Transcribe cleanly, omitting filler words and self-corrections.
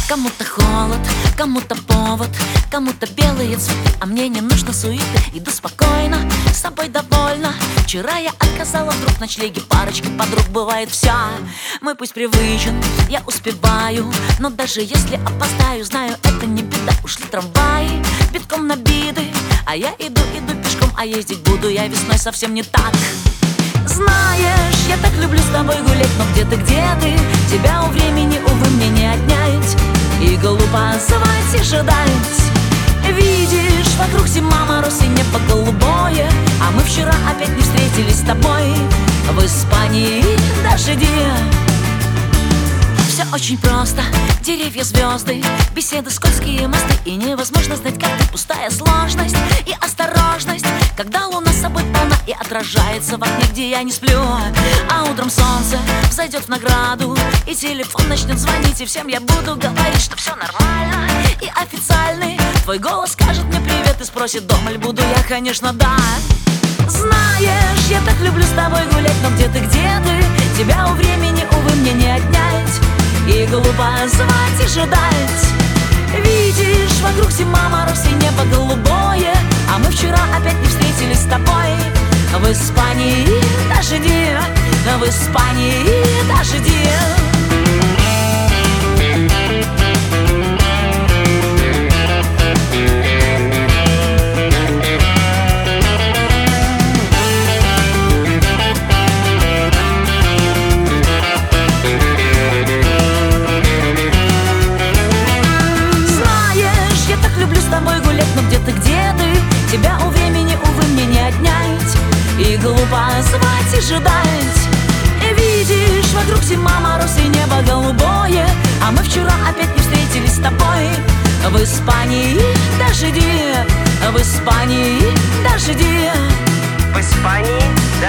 Кому-то холод, кому-то повод, кому-то белые цветы, а мне не нужно суеты. Иду спокойно, с собой довольна. Вчера я отказала вдруг в ночлеге парочки подруг. Бывает все, мы пусть привычен, я успеваю, но даже если опоздаю, знаю, это не беда. Ушли трамваи, битком набиты, а я иду пешком, а ездить буду я весной совсем не так. Знаешь, я так люблю с тобой гулять, но где ты? Тебя у времени, увы, мне не отнять. И глупо звать и ждать. Видишь, вокруг зима, мороз и небо голубое, а мы вчера опять не встретились с тобой в Испании дожди. Все очень просто, деревья, звезды, беседы, скользкие мосты, и невозможно знать, как ты, пустая сложность и осторожность, когда луна с собой полна и отражается в окне, где я не сплю. А утром солнце взойдет в награду, и телефон начнет звонить, и всем я буду говорить, что все нормально и официальный. Твой голос скажет мне привет и спросит, дома ли буду я, конечно, да. Знаешь, я так люблю с тобой гулять, но где ты? Тебя у времени, увы, мне не отнять. И глупо звать и ждать. Видишь, вокруг зима, мороз и небо голубое, а мы вчера опять не встретились с тобой в Испании дожди, в Испании дожди. Но где ты? Тебя у времени, увы, мне не отнять. И глупо звать и ждать. Видишь, вокруг зима, мороз и небо голубое, а мы вчера опять не встретились с тобой в Испании дожди, в Испании дожди, в Испании дожди.